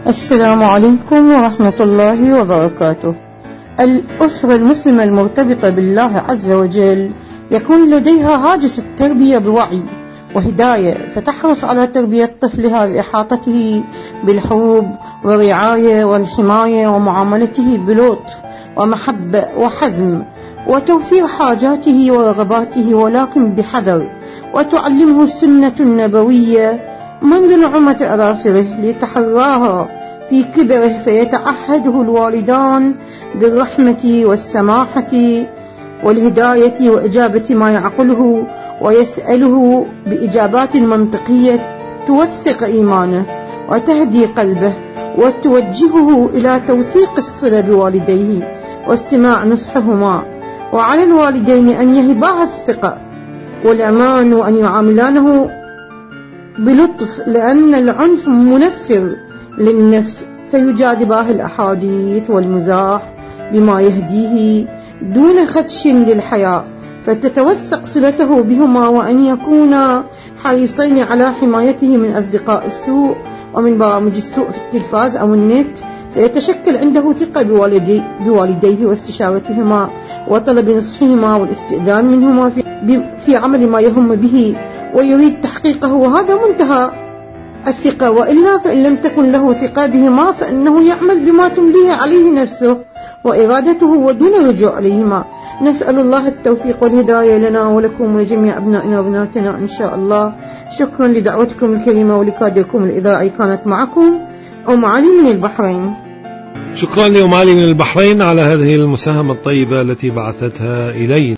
السلام عليكم ورحمة الله وبركاته. الأسرة المسلمة المرتبطة بالله عز وجل يكون لديها هاجس التربية بوعي وهداية، فتحرص على تربية طفلها بإحاطته بالحب والرعاية والحماية ومعاملته بلطف ومحبة وحزم وتوفير حاجاته ورغباته، ولكن بحذر، وتعلمه السنة النبوية منذ نعومة أظافره ليتحراها في كبره، فيتعهده الوالدان بالرحمة والسماحة والهداية وإجابة ما يعقله، ويسأله بإجابات منطقية توثق إيمانه وتهدي قلبه وتوجهه إلى توثيق الصلة بوالديه واستماع نصحهما. وعلى الوالدين أن يهباه الثقة والأمان وأن يعاملانه بلطف، لأن العنف منفر للنفس، فيجاذباه الأحاديث والمزاح بما يهديه دون خدش للحياة، فتتوثق صلته بهما، وأن يكونا حريصين على حمايته من أصدقاء السوء ومن برامج السوء في التلفاز أو النت، فيتشكل عنده ثقة بوالديه واستشارتهما وطلب نصحهما والاستئذان منهما في عمل ما يهم به ويريد تحقيقه، وهذا منتهى الثقة. وإلا فإن لم تكن له ثقة بهما فإنه يعمل بما تمليه عليه نفسه وإرادته ودون رجوع عليهما. نسأل الله التوفيق والهداية لنا ولكم ولجميع أبنائنا وبناتنا إن شاء الله. شكرا لدعوتكم الكريمة ولكادركم الإذاعي. كانت معكم أم علي من البحرين. شكرا لأم علي من البحرين على هذه المساهمة الطيبة التي بعثتها إلينا.